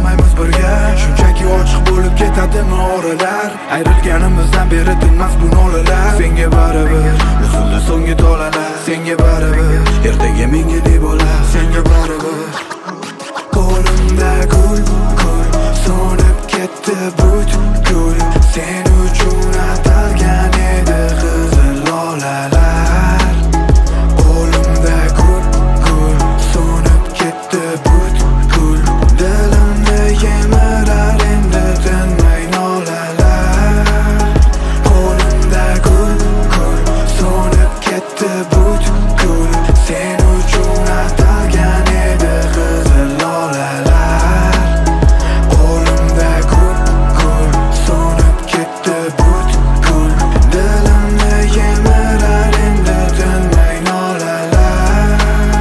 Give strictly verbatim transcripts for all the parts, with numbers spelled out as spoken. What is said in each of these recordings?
qolmaymiz birga. Shunchaki ochiq bo'lib ketadimi oralar. Ayrilganimizdan beri tinmas bu nolalar. Senga baribir usuldi so'nggi tolalar. Senga baribir ertaga menga deb olar. Senga baribir qo'limda gul gul so'nib ketdi butkul. Sen uchun atalgan edi qizil lolalar. Qo'limda gul gul so'nib ketdi butkul. Dilimda yemirar endi tinmay nolalar. Qo'limda gul gul so'nib ketdi butkul. Sen uchun atalgan edi qizil lolalar. Qo'limda gul gul so'nib ketdi butkul. Dilimda yemirar endi tinmay nolalar.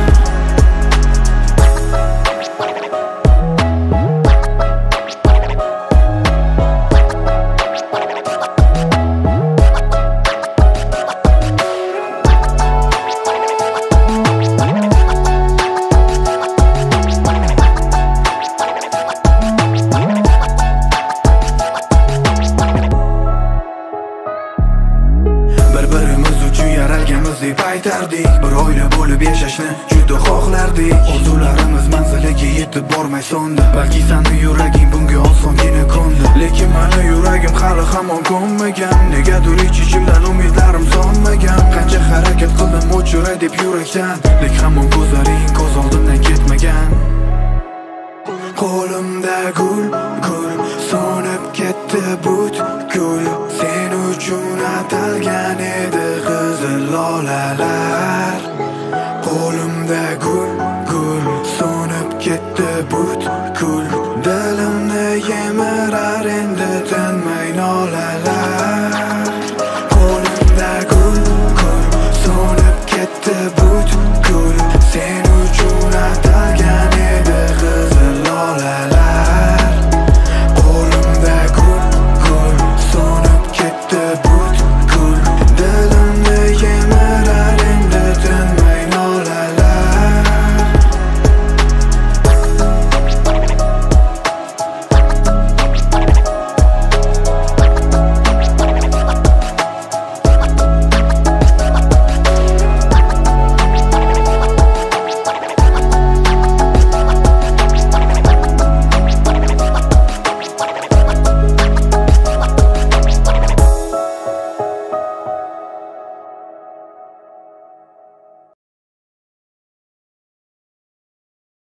Bir-birimiz uchun yaralganmiz deb aytardik. Bir oila bo'lib yashashni juda xohlardik. Orzularimiz manziliga yetib bormay so'ndi. Balki seni yuraging bunga osongina ko'ndi. Lekin meni yuragim hali hamon ko'nmagan. Negadir ich-ichimdan umidlarim so'nmagan. Qancha harakat qildim o'chiray deb yurakdan, lek hamon ko'zlaring ko'z oldimdan ketmagan. Qo'limda gul